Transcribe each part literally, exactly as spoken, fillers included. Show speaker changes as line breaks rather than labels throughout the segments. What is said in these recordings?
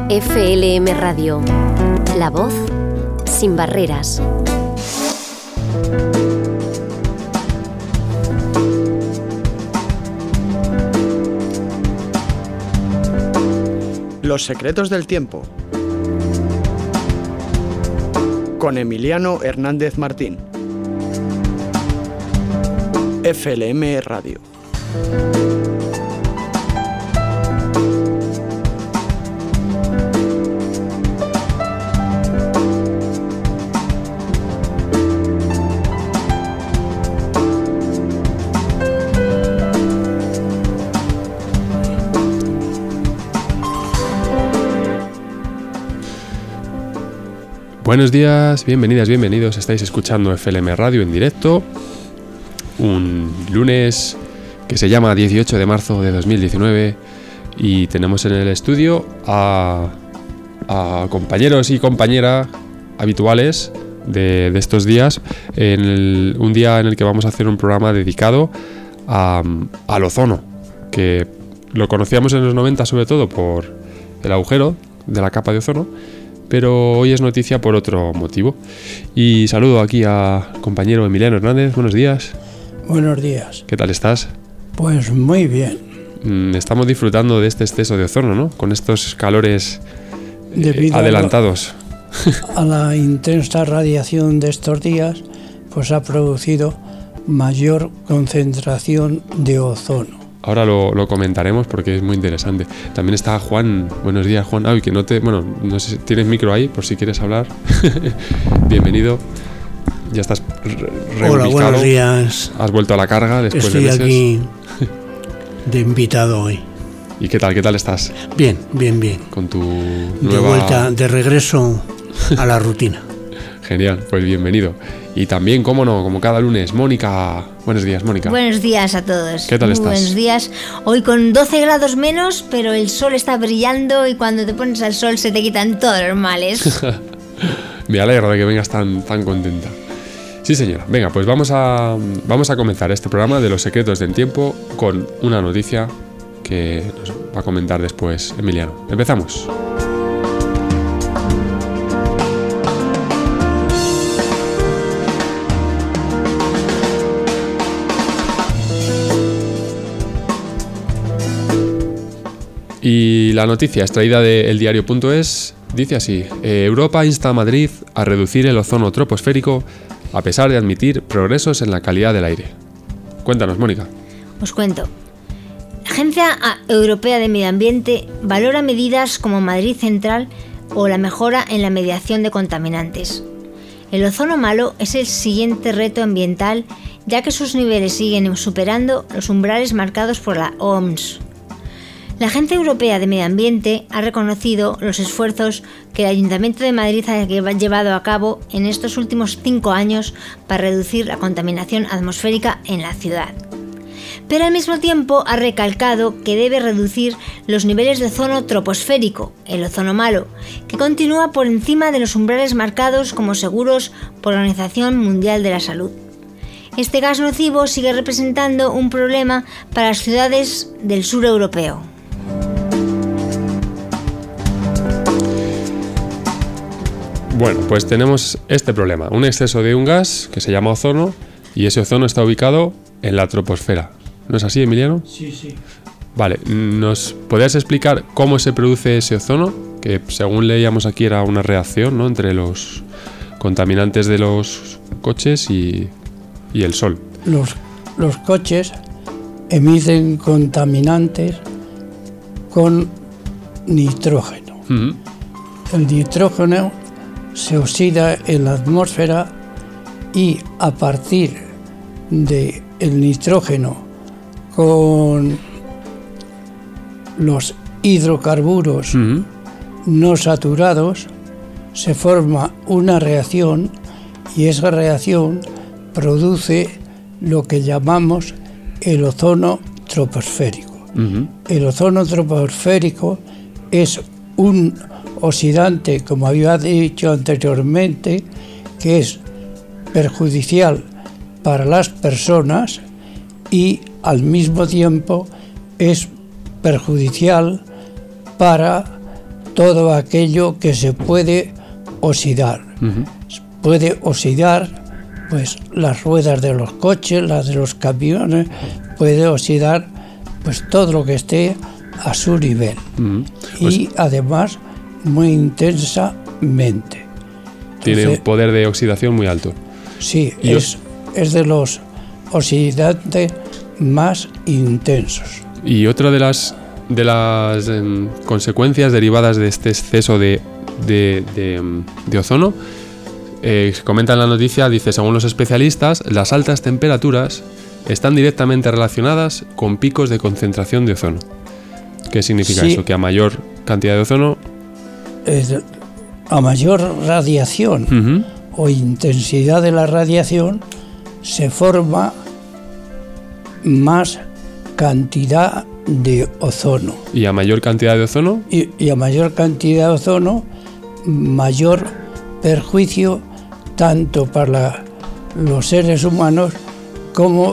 F L M Radio, la voz sin barreras.
Los secretos del tiempo, con Emiliano Hernández Martín. F L M Radio.
Buenos días, bienvenidas, bienvenidos. Estáis escuchando F L M Radio en directo. Un lunes que se llama dieciocho de marzo de dos mil diecinueve y tenemos en el estudio a, a compañeros y compañeras habituales de, de estos días. En el, un día en el que vamos a hacer un programa dedicado a, al ozono, que lo conocíamos en los noventa sobre todo por el agujero de la capa de ozono, pero hoy es noticia por otro motivo. Y saludo aquí a compañero Emiliano Hernández. Buenos días.
Buenos días.
¿Qué tal estás?
Pues muy bien.
Estamos disfrutando de este exceso de ozono, ¿no? Con estos calores eh, adelantados.
A, lo, a la intensa radiación de estos días, pues ha producido mayor concentración de ozono.
Ahora lo, lo comentaremos porque es muy interesante. También está Juan. Buenos días, Juan. Ay, que no te... Bueno, no sé si tienes micro ahí por si quieres hablar. Bienvenido. Ya estás reubicado.
Hola, buenos días.
Has vuelto a la carga después
Estoy
de meses.
Estoy aquí de invitado hoy.
¿Y qué tal? ¿Qué tal estás?
Bien, bien, bien.
Con tu
de
nueva...
vuelta, de regreso a la rutina.
Genial, pues bienvenido. Y también, cómo no, como cada lunes, Mónica. Buenos días, Mónica.
Buenos días a todos.
¿Qué tal
Muy
estás?
Buenos días. Hoy con doce grados menos, pero el sol está brillando y cuando te pones al sol se te quitan todos los males.
Me alegro de que vengas tan, tan contenta. Sí, señora. Venga, pues vamos a, vamos a comenzar este programa de los secretos del tiempo con una noticia que nos va a comentar después Emiliano. Empezamos. Y la noticia extraída de el diario punto es, dice así: eh, Europa insta a Madrid a reducir el ozono troposférico a pesar de admitir progresos en la calidad del aire. Cuéntanos, Mónica.
Os cuento. La Agencia Europea de Medio Ambiente valora medidas como Madrid Central o la mejora en la mediación de contaminantes. El ozono malo es el siguiente reto ambiental, ya que sus niveles siguen superando los umbrales marcados por la O M S. La Agencia Europea de Medio Ambiente ha reconocido los esfuerzos que el Ayuntamiento de Madrid ha llevado a cabo en estos últimos cinco años para reducir la contaminación atmosférica en la ciudad. Pero al mismo tiempo ha recalcado que debe reducir los niveles de ozono troposférico, el ozono malo, que continúa por encima de los umbrales marcados como seguros por la Organización Mundial de la Salud. Este gas nocivo sigue representando un problema para las ciudades del sur europeo.
Bueno, pues tenemos este problema, un exceso de un gas que se llama ozono y ese ozono está ubicado en la troposfera. ¿No es así, Emiliano?
Sí, sí.
Vale, ¿nos podrías explicar cómo se produce ese ozono? Que según leíamos aquí era una reacción, ¿no?, entre los contaminantes de los coches y, y el sol.
Los, los coches emiten contaminantes con nitrógeno.
Uh-huh.
El nitrógeno se oxida en la atmósfera y a partir del nitrógeno con los hidrocarburos uh-huh. no saturados se forma una reacción y esa reacción produce lo que llamamos el ozono troposférico. Uh-huh. El ozono troposférico es un oxidante, como había dicho anteriormente, que es perjudicial para las personas y al mismo tiempo es perjudicial para todo aquello que se puede oxidar. Uh-huh. Puede oxidar pues las ruedas de los coches, las de los camiones, puede oxidar pues todo lo que esté a su nivel. Uh-huh. Pues y además muy intensamente.
Tiene Entonces, un poder de oxidación muy alto.
Sí, es, es de los oxidantes más intensos.
Y otra de las de las eh, consecuencias derivadas de este exceso de, de, de, de ozono, eh, comenta en la noticia, dice, según los especialistas, las altas temperaturas están directamente relacionadas con picos de concentración de ozono. ¿Qué significa sí. eso? Que a mayor cantidad de ozono...
Eh, a mayor radiación uh-huh. o intensidad de la radiación se forma más cantidad de ozono.
¿Y a mayor cantidad de ozono?
Y, y a mayor cantidad de ozono, mayor perjuicio tanto para la, los seres humanos como,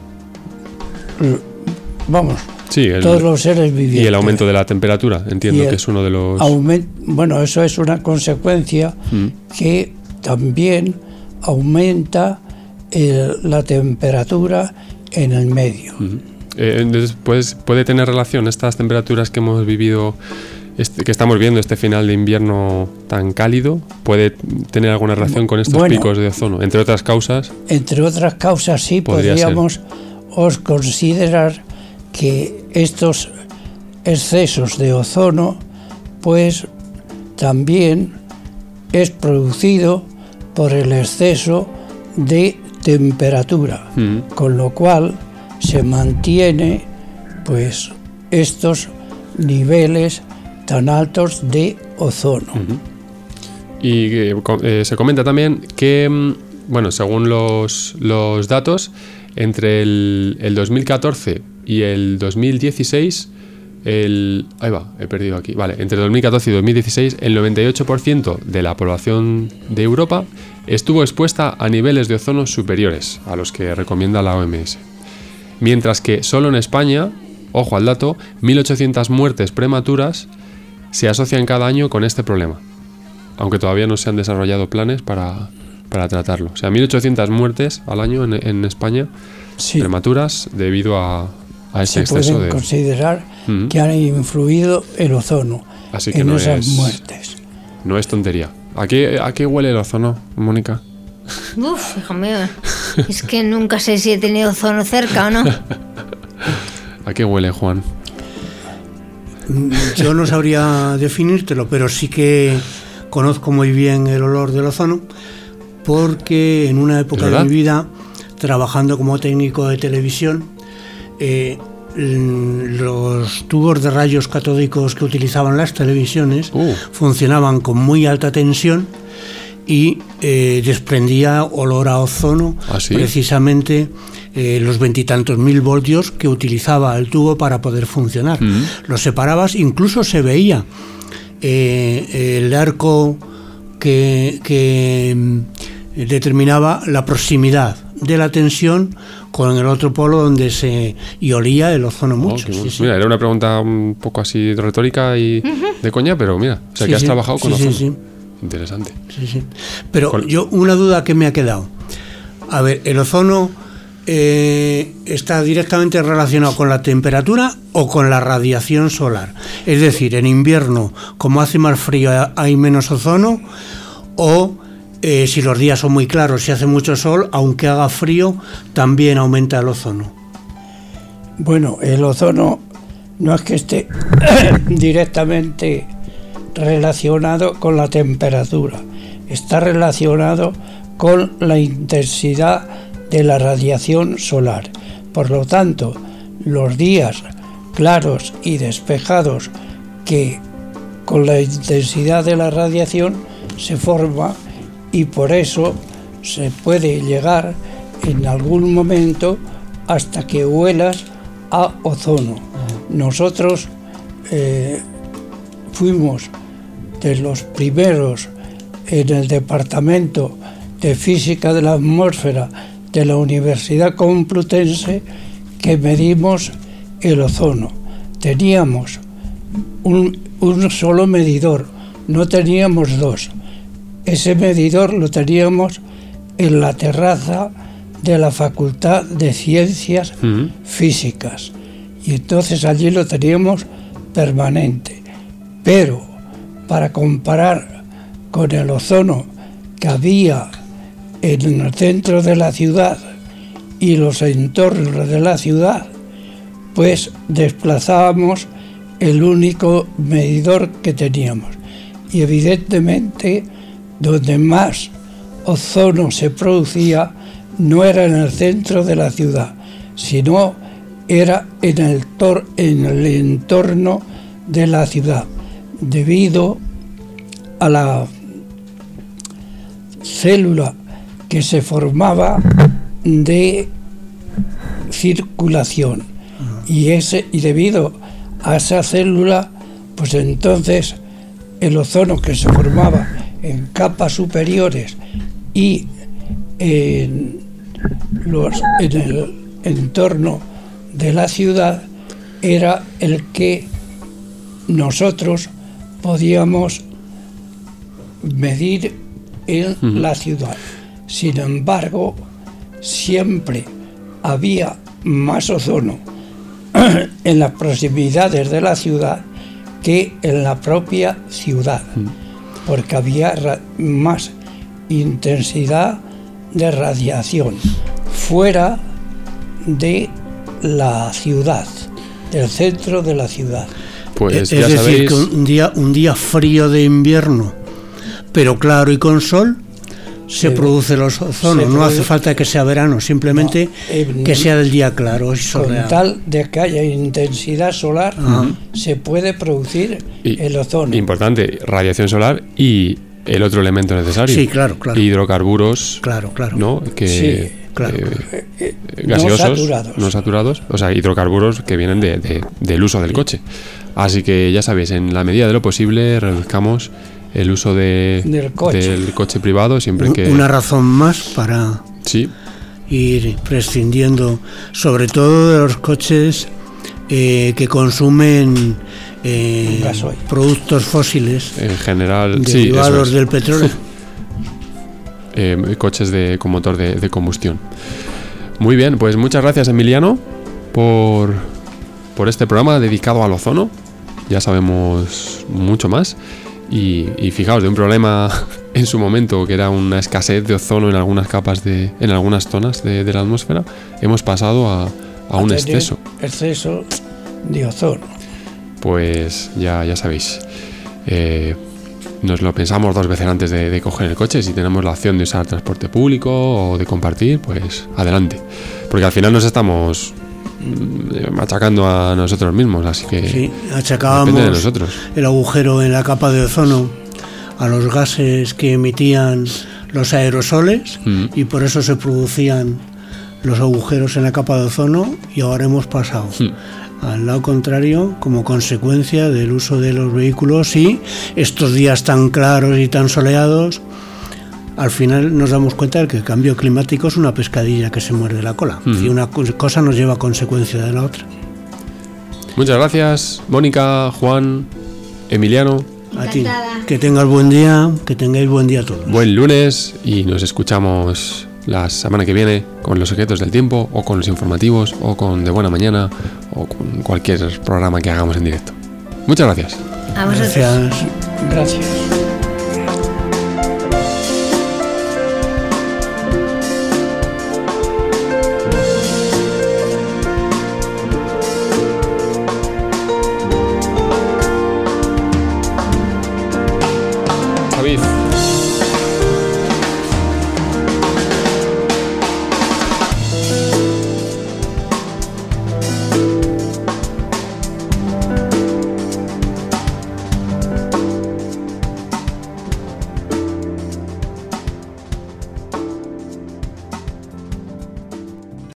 vamos, sí, el, todos los seres vivientes.
Y el aumento de la temperatura, entiendo el, que es uno de los...
Aument, bueno, eso es una consecuencia mm. que también aumenta el, la temperatura en el medio.
Mm. Eh, entonces, pues, ¿puede tener relación estas temperaturas que hemos vivido, este, que estamos viendo este final de invierno tan cálido? ¿Puede tener alguna relación con estos bueno, picos de ozono? Entre otras causas.
Entre otras causas, sí, podríamos os considerar que estos excesos de ozono, pues también es producido por el exceso de temperatura, mm. con lo cual se mantiene pues estos niveles tan altos de ozono.
Uh-huh. Y eh, se comenta también que, bueno, según los, los datos, entre el, el dos mil catorce y el dos mil dieciséis, el, ahí va, he perdido aquí, vale, entre dos mil catorce y dos mil dieciséis, el noventa y ocho por ciento de la población de Europa estuvo expuesta a niveles de ozono superiores a los que recomienda la O M S. Mientras que solo en España, ojo al dato, mil ochocientas muertes prematuras se asocian cada año con este problema, aunque todavía no se han desarrollado planes para, para tratarlo. O sea, mil ochocientas muertes al año en, en España, sí, prematuras debido a, a este
se
exceso de...
Se pueden considerar uh-huh. que han influido el ozono
Así que
en
no
esas
es,
muertes.
No es tontería. ¿A qué, ¿A qué huele el ozono, Mónica?
Uf, hijo mío, es que nunca sé si he tenido ozono cerca o no.
¿A qué huele, Juan?
Yo no sabría definírtelo, pero sí que conozco muy bien el olor del ozono, porque en una época de mi vida, trabajando como técnico de televisión, eh, los tubos de rayos catódicos que utilizaban las televisiones uh. funcionaban con muy alta tensión y eh, desprendía olor a ozono.
¿Ah, sí?
Precisamente eh, los veintitantos mil voltios que utilizaba el tubo para poder funcionar. Mm. Los separabas, incluso se veía eh, el arco que, que determinaba la proximidad de la tensión con el otro polo donde se y olía el ozono mucho.
Oh,
sí, sí.
Mira, era una pregunta un poco así retórica y uh-huh. de coña, pero mira, o sea, sí, que has
sí.
trabajado con
sí,
ozono.
Sí, sí.
Interesante.
Sí, sí. Pero
con...
yo, una duda que me ha quedado. A ver, ¿el ozono eh, está directamente relacionado con la temperatura o con la radiación solar? Es decir, en invierno, como hace más frío, hay menos ozono, o eh, si los días son muy claros, si hace mucho sol, aunque haga frío, también aumenta el ozono.
Bueno, el ozono no es que esté directamente relacionado con la temperatura, está relacionado con la intensidad de la radiación solar. Por lo tanto, los días claros y despejados que con la intensidad de la radiación se forma, y por eso se puede llegar en algún momento hasta que huelas a ozono. Nosotros eh, fuimos de los primeros en el Departamento de Física de la Atmósfera de la Universidad Complutense que medimos el ozono. Teníamos un un solo medidor, no teníamos dos. Ese medidor lo teníamos en la terraza de la Facultad de Ciencias uh-huh. Físicas, y entonces allí lo teníamos permanente. Pero para comparar con el ozono que había en el centro de la ciudad y los entornos de la ciudad, pues desplazábamos el único medidor que teníamos. Y evidentemente donde más ozono se producía no era en el centro de la ciudad, sino era en el, tor- en el entorno de la ciudad, debido a la célula que se formaba de circulación. Y, ese, y debido a esa célula, pues entonces el ozono que se formaba en capas superiores y en, los, en el entorno de la ciudad era el que nosotros podíamos medir en uh-huh. la ciudad. Sin embargo, siempre había más ozono en las proximidades de la ciudad que en la propia ciudad, porque había ra- más intensidad de radiación fuera de la ciudad, del centro de la ciudad.
Pues
es
ya
decir,
sabéis...
que un día, un día frío de invierno, pero claro y con sol, se, se produce el ozono. No hace falta que sea verano, simplemente no, eh, que sea del día claro y soleado.
Con tal de que haya intensidad solar, uh-huh. se puede producir y, el ozono.
Importante, radiación solar y el otro elemento necesario.
Sí, claro, claro.
Hidrocarburos,
claro, claro.
¿no? Que,
sí, claro.
Eh, eh, gaseosos, no saturados. no saturados, o sea, hidrocarburos que vienen de, de, del uso del sí. coche. Así que ya sabéis, en la medida de lo posible reduzcamos el uso de, del, coche. del coche privado siempre que...
Una razón más para
sí.
ir prescindiendo, sobre todo de los coches eh, que consumen eh, productos fósiles.
En general,
derivados
sí,
del petróleo.
eh, coches de, con motor de, de combustión. Muy bien, pues muchas gracias, Emiliano, por, por este programa dedicado al ozono. Ya sabemos mucho más. Y, y fijaos, de un problema en su momento que era una escasez de ozono en algunas capas de, en algunas zonas de, de la atmósfera, hemos pasado a, a un exceso.
Exceso de ozono.
Pues ya, ya sabéis, eh, nos lo pensamos dos veces antes de, de coger el coche. Si tenemos la opción de usar transporte público o de compartir, pues adelante. Porque al final nos estamos machacando a nosotros mismos, así que
sí, achacábamos
depende de nosotros.
El agujero en la capa de ozono a los gases que emitían los aerosoles mm. y por eso se producían los agujeros en la capa de ozono, y ahora hemos pasado mm. al lado contrario como consecuencia del uso de los vehículos y estos días tan claros y tan soleados. Al final nos damos cuenta de que el cambio climático es una pescadilla que se muerde la cola. Uh-huh. Y una cosa nos lleva a consecuencia de la otra.
Muchas gracias, Mónica, Juan, Emiliano.
A ti. Que tengas buen día, que tengáis buen día todos.
Buen lunes, y nos escuchamos la semana que viene con los secretos del tiempo, o con los informativos, o con De Buena Mañana, o con cualquier programa que hagamos en directo. Muchas gracias.
A vosotros.
Gracias.
Gracias.